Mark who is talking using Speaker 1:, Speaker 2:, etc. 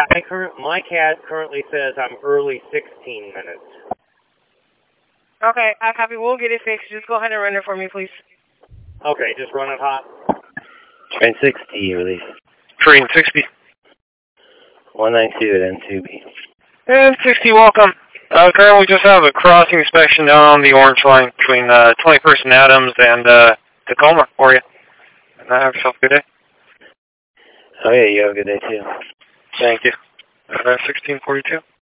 Speaker 1: Yeah, my CAD currently says I'm early 16 minutes.
Speaker 2: Okay, I copy. We'll get it fixed. Just go ahead and run it for me, please.
Speaker 1: Okay, just run it hot.
Speaker 3: Train 60, release.
Speaker 4: Train 60.
Speaker 3: 192 at N2B.
Speaker 4: And 60, welcome. Currently we just have a crossing inspection down on the orange line between 21st and Adams and Tacoma for you. Have yourself a good day.
Speaker 3: Oh yeah, you have a good day too.
Speaker 4: Thank you. 1642.